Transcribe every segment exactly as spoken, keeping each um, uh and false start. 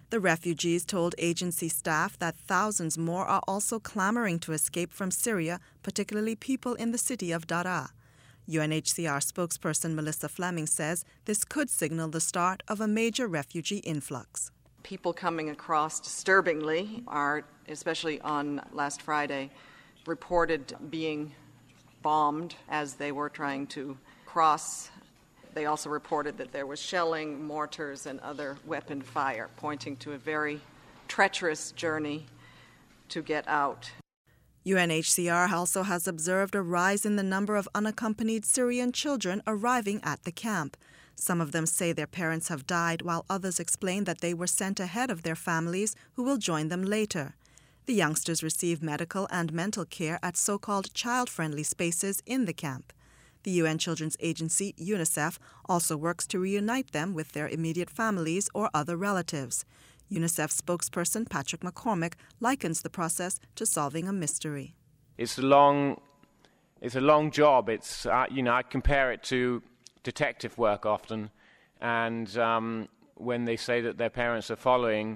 The refugees told agency staff that thousands more are also clamoring to escape from Syria, particularly people in the city of Daraa. U N H C R spokesperson Melissa Fleming says this could signal the start of a major refugee influx. People coming across disturbingly are, especially on last Friday, reported being bombed as they were trying to cross. They also reported that there was shelling, mortars, and other weapon fire, pointing to a very treacherous journey to get out. U N H C R also has observed a rise in the number of unaccompanied Syrian children arriving at the camp. Some of them say their parents have died, while others explain that they were sent ahead of their families who will join them later. The youngsters receive medical and mental care at so-called child-friendly spaces in the camp. The U N Children's Agency, UNICEF, also works to reunite them with their immediate families or other relatives. UNICEF spokesperson Patrick McCormick likens the process to solving a mystery. It's a long, it's a long job. It's uh, you know I compare it to detective work often, and um, when they say that their parents are following,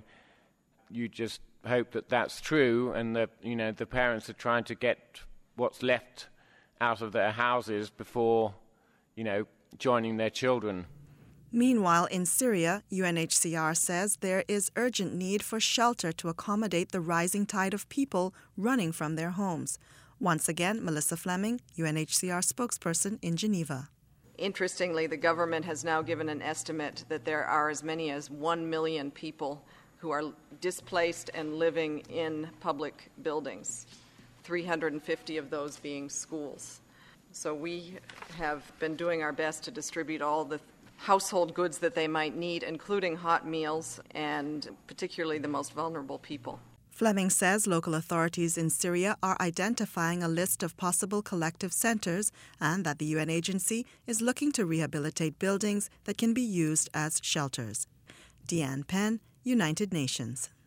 you just hope that that's true, and that you know the parents are trying to get what's left out of their houses before you know joining their children. Meanwhile, in Syria, U N H C R says there is urgent need for shelter to accommodate the rising tide of people running from their homes. Once again, Melissa Fleming, U N H C R spokesperson in Geneva. Interestingly, the government has now given an estimate that there are as many as one million people who are displaced and living in public buildings, three hundred fifty of those being schools. So we have been doing our best to distribute all the household goods that they might need, including hot meals, and particularly the most vulnerable people. Fleming says local authorities in Syria are identifying a list of possible collective centers and that the U N agency is looking to rehabilitate buildings that can be used as shelters. Deanne Penn, United Nations.